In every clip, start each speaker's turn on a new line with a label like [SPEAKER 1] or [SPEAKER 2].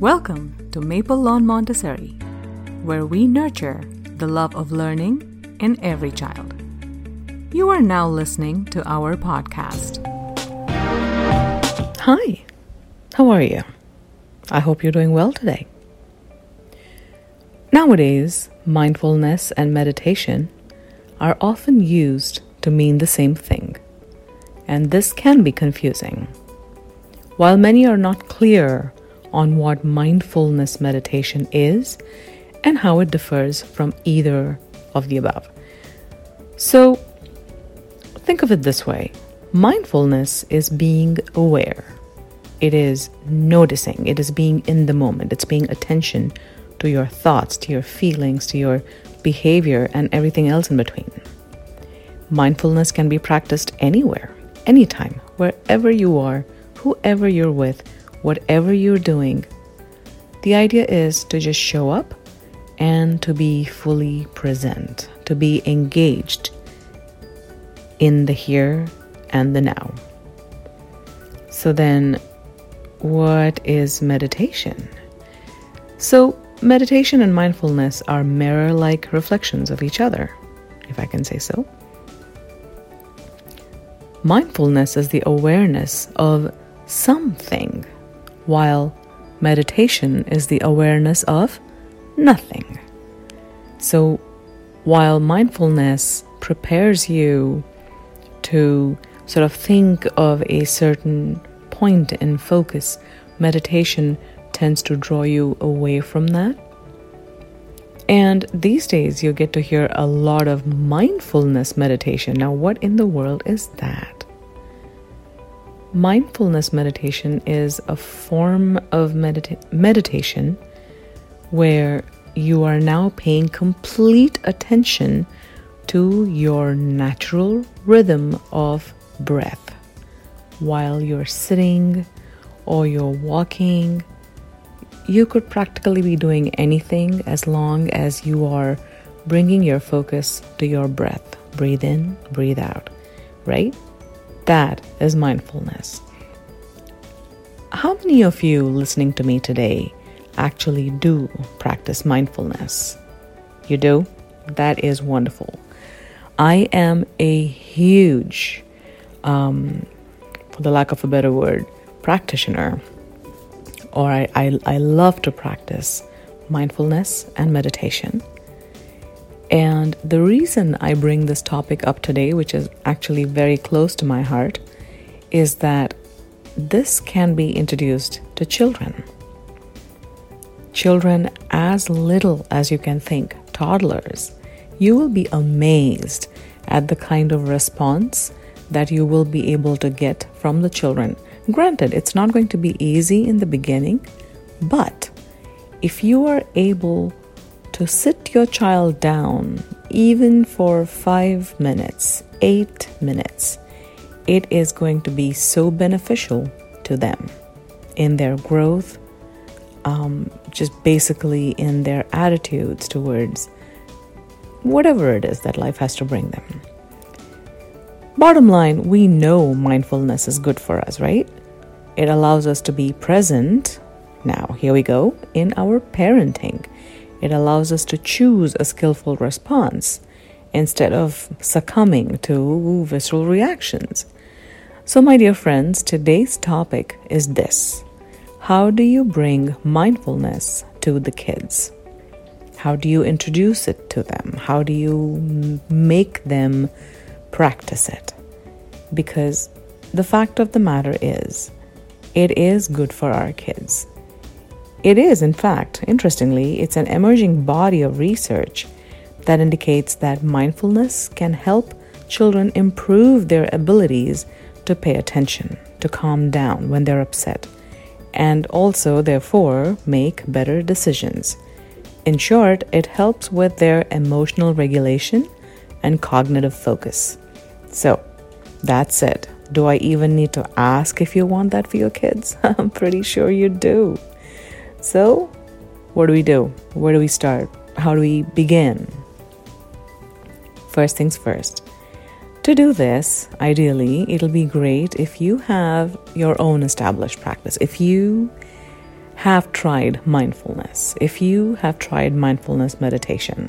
[SPEAKER 1] Welcome to Maple Lawn Montessori, where we nurture the love of learning in every child. You are now listening to our podcast.
[SPEAKER 2] Hi, how are you? I hope you're doing well today. Nowadays, mindfulness and meditation are often used to mean the same thing, and this can be confusing. While many are not clear on what mindfulness meditation is and how it differs from either of the above. So, think of it this way. Mindfulness is being aware. It is noticing. It is being in the moment. It's paying attention to your thoughts, to your feelings, to your behavior, and everything else in between. Mindfulness can be practiced anywhere, anytime, wherever you are, whoever you're with, whatever you're doing. The idea is to just show up and to be fully present, to be engaged in the here and the now. So then, what is meditation? So, meditation and mindfulness are mirror-like reflections of each other, if I can say so. Mindfulness is the awareness of something, while meditation is the awareness of nothing. So, while mindfulness prepares you to sort of think of a certain point and focus, meditation tends to draw you away from that. And these days you get to hear a lot of mindfulness meditation. Now, what in the world is that? Mindfulness meditation is a form of meditation where you are now paying complete attention to your natural rhythm of breath while you're sitting or you're walking. You could practically be doing anything as long as you are bringing your focus to your breath. Breathe in, breathe out, right? That is mindfulness. How many of you listening to me today actually do practice mindfulness? You do? That is wonderful. I am a huge, for the lack of a better word, practitioner, or I love to practice mindfulness and meditation. And the reason I bring this topic up today, which is actually very close to my heart, is that this can be introduced to children. Children as little as you can think, toddlers. You will be amazed at the kind of response that you will be able to get from the children. Granted, it's not going to be easy in the beginning, but if you are able to sit your child down even for 5 minutes, 8 minutes, it is going to be so beneficial to them in their growth, just basically in their attitudes towards whatever it is that life has to bring them. Bottom line, we know mindfulness is good for us, right? It allows us to be present. Now, here we go, in our parenting. It allows us to choose a skillful response instead of succumbing to visceral reactions. So, my dear friends, today's topic is this. How do you bring mindfulness to the kids? How do you introduce it to them? How do you make them practice it? Because the fact of the matter is, it is good for our kids. It is, in fact, interestingly, it's an emerging body of research that indicates that mindfulness can help children improve their abilities to pay attention, to calm down when they're upset, and also, therefore, make better decisions. In short, it helps with their emotional regulation and cognitive focus. So, that's it. Do I even need to ask if you want that for your kids? I'm pretty sure you do. So, what do we do? Where do we start? How do we begin? First things first. To do this, ideally, it'll be great if you have your own established practice. If you have tried mindfulness, if you have tried mindfulness meditation.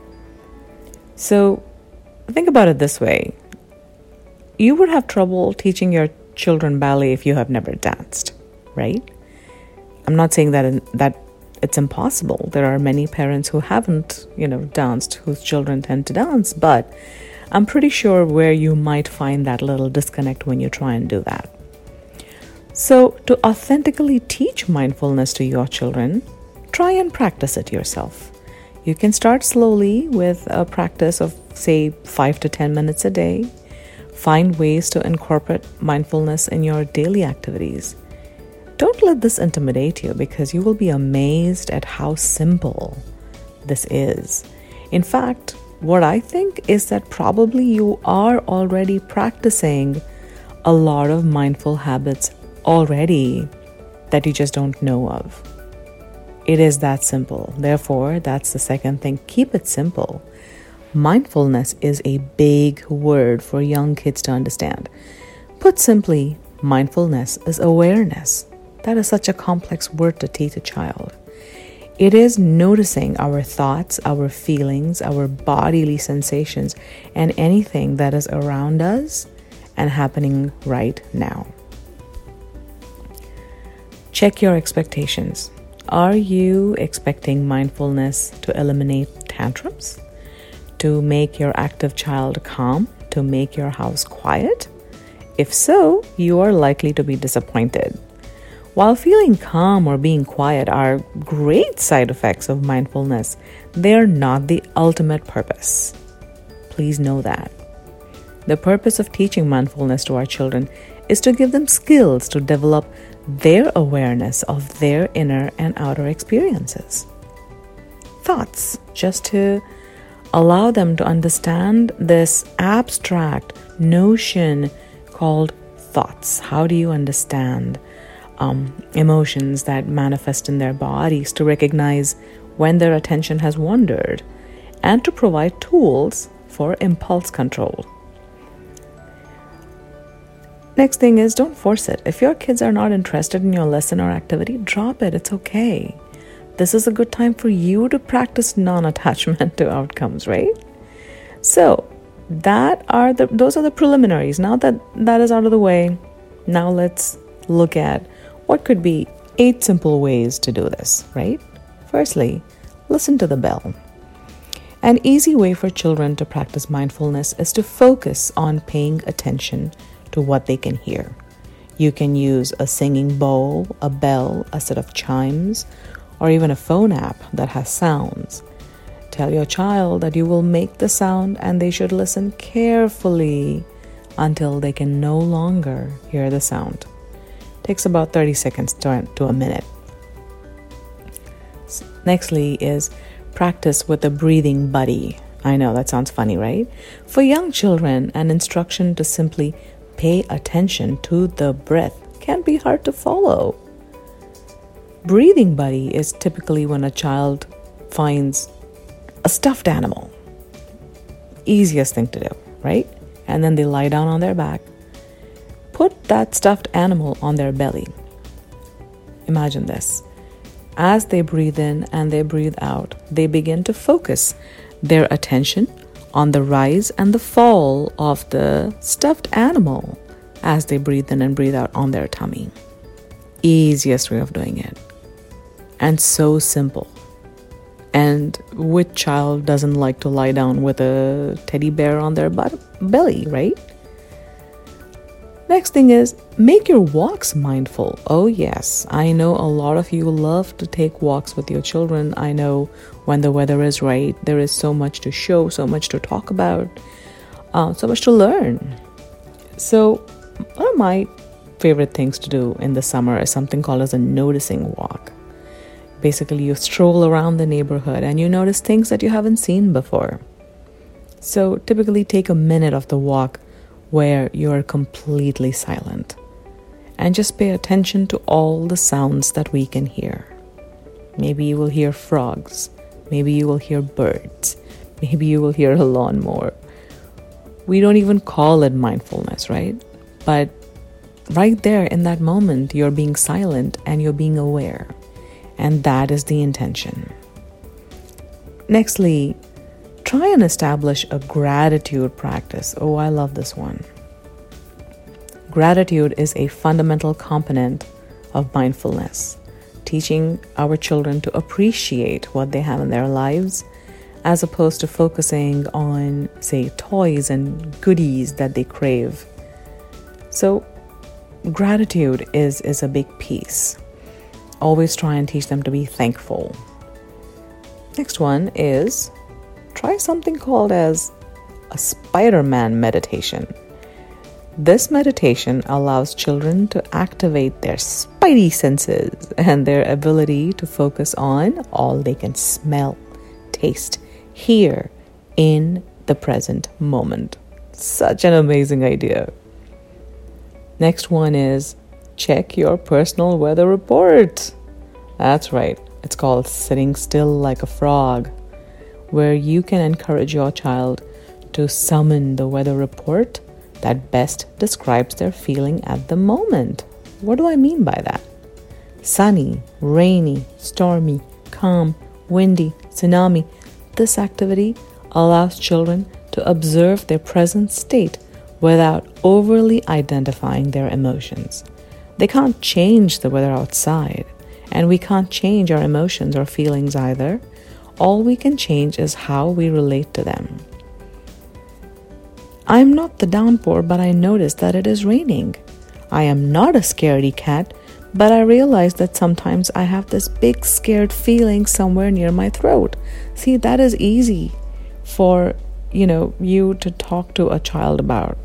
[SPEAKER 2] So think about it this way. You would have trouble teaching your children ballet if you have never danced, right? I'm not saying that it's impossible. There are many parents who haven't, danced, whose children tend to dance, but I'm pretty sure where you might find that little disconnect when you try and do that. So to authentically teach mindfulness to your children, try and practice it yourself. You can start slowly with a practice of, say, 5 to 10 minutes a day. Find ways to incorporate mindfulness in your daily activities. Don't let this intimidate you, because you will be amazed at how simple this is. In fact, what I think is that probably you are already practicing a lot of mindful habits already that you just don't know of. It is that simple. Therefore, that's the second thing. Keep it simple. Mindfulness is a big word for young kids to understand. Put simply, mindfulness is awareness. That is such a complex word to teach a child. It is noticing our thoughts, our feelings, our bodily sensations, and anything that is around us and happening right now. Check your expectations. Are you expecting mindfulness to eliminate tantrums? To make your active child calm? To make your house quiet? If so, you are likely to be disappointed. While feeling calm or being quiet are great side effects of mindfulness, they are not the ultimate purpose. Please know that. The purpose of teaching mindfulness to our children is to give them skills to develop their awareness of their inner and outer experiences. Thoughts, just to allow them to understand this abstract notion called thoughts. How do you understand emotions that manifest in their bodies, to recognize when their attention has wandered, and to provide tools for impulse control. Next thing is, don't force it. If your kids are not interested in your lesson or activity, drop it. It's okay. This is a good time for you to practice non-attachment to outcomes, right? So those are the preliminaries. Now that is out of the way, now let's look at what could be 8 simple ways to do this, right? Firstly, listen to the bell. An easy way for children to practice mindfulness is to focus on paying attention to what they can hear. You can use a singing bowl, a bell, a set of chimes, or even a phone app that has sounds. Tell your child that you will make the sound and they should listen carefully until they can no longer hear the sound. Takes about 30 seconds to a minute. Nextly is practice with a breathing buddy. I know that sounds funny, right? For young children, an instruction to simply pay attention to the breath can be hard to follow. Breathing buddy is typically when a child finds a stuffed animal. Easiest thing to do, right? And then they lie down on their back. Put that stuffed animal on their belly. Imagine this. As they breathe in and they breathe out, they begin to focus their attention on the rise and the fall of the stuffed animal as they breathe in and breathe out on their tummy. Easiest way of doing it. And so simple. And which child doesn't like to lie down with a teddy bear on their belly, right? Next thing is, make your walks mindful. Oh yes, I know a lot of you love to take walks with your children. I know when the weather is right, there is so much to show, so much to talk about, so much to learn. So one of my favorite things to do in the summer is something called as a noticing walk. Basically, you stroll around the neighborhood and you notice things that you haven't seen before. So typically take a minute of the walk where you're completely silent and just pay attention to all the sounds that we can hear. Maybe you will hear frogs. Maybe you will hear birds. Maybe you will hear a lawnmower. We don't even call it mindfulness, right? But right there in that moment, you're being silent and you're being aware. And that is the intention. Nextly, try and establish a gratitude practice. Oh, I love this one. Gratitude is a fundamental component of mindfulness, teaching our children to appreciate what they have in their lives as opposed to focusing on, say, toys and goodies that they crave. So, gratitude is a big piece. Always try and teach them to be thankful. Next one is try something called as a Spider-Man meditation. This meditation allows children to activate their spidey senses and their ability to focus on all they can smell, taste, hear in the present moment. Such an amazing idea. Next one is check your personal weather report. That's right. It's called Sitting Still Like a Frog, where you can encourage your child to summon the weather report that best describes their feeling at the moment. What do I mean by that? Sunny, rainy, stormy, calm, windy, tsunami. This activity allows children to observe their present state without overly identifying their emotions. They can't change the weather outside, and we can't change our emotions or feelings either. All we can change is how we relate to them. I'm not the downpour, but I notice that it is raining. I am not a scaredy cat, but I realize that sometimes I have this big scared feeling somewhere near my throat. See, that is easy for, you to talk to a child about.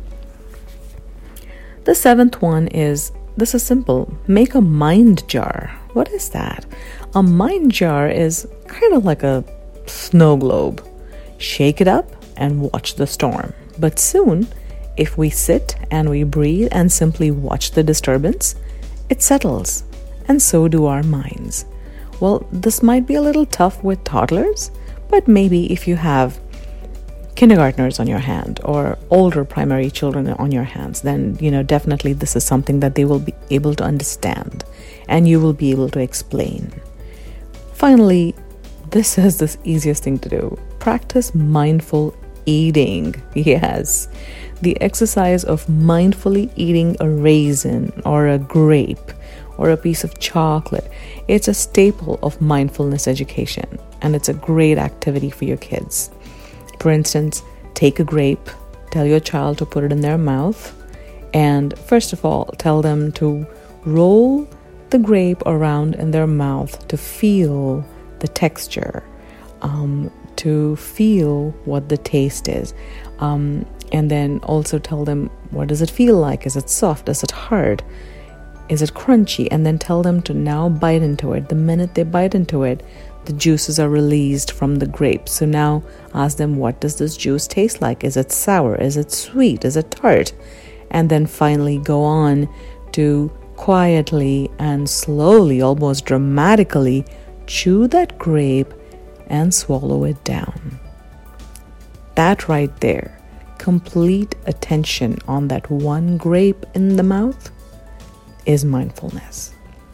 [SPEAKER 2] The seventh one is, this is simple, make a mind jar. What is that? A mind jar is kind of like a snow globe. Shake it up and watch the storm. But soon, if we sit and we breathe and simply watch the disturbance, it settles, and so do our minds. Well, this might be a little tough with toddlers, but maybe if you have kindergartners on your hand or older primary children on your hands, then, definitely this is something that they will be able to understand and you will be able to explain. Finally, this is the easiest thing to do. Practice mindful eating. Yes, the exercise of mindfully eating a raisin or a grape or a piece of chocolate. It's a staple of mindfulness education, and it's a great activity for your kids. For instance, take a grape, tell your child to put it in their mouth, and first of all, tell them to roll the grape around in their mouth to feel the texture, to feel what the taste is, and then also tell them, what does it feel like? Is it soft? Is it hard? Is it crunchy? And then tell them to now bite into it. The minute they bite into it, the juices are released from the grape. So now ask them, what does this juice taste like? Is it sour? Is it sweet? Is it tart? And then finally go on to quietly and slowly, almost dramatically, chew that grape and swallow it down. That right there, complete attention on that one grape in the mouth, is mindfulness.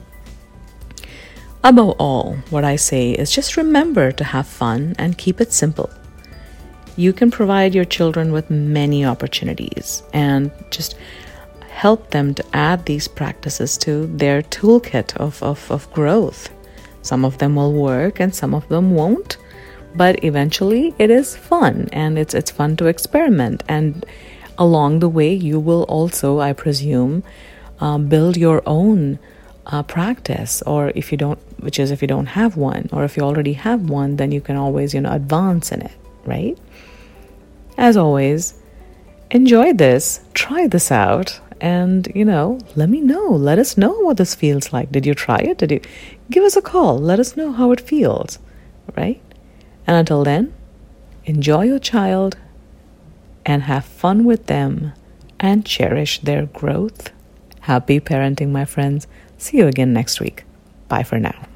[SPEAKER 2] Above all, what I say is just remember to have fun and keep it simple. You can provide your children with many opportunities and just help them to add these practices to their toolkit of growth. Some of them will work and some of them won't, but eventually it is fun, and it's fun to experiment. And along the way, you will also, I presume, build your own practice, or if you don't have one, or if you already have one, then you can always, advance in it, right? As always, enjoy this, try this out, and, let me know. Let us know what this feels like. Did you try it? Did you give us a call? Let us know how it feels, right? And until then, enjoy your child and have fun with them and cherish their growth. Happy parenting, my friends. See you again next week. Bye for now.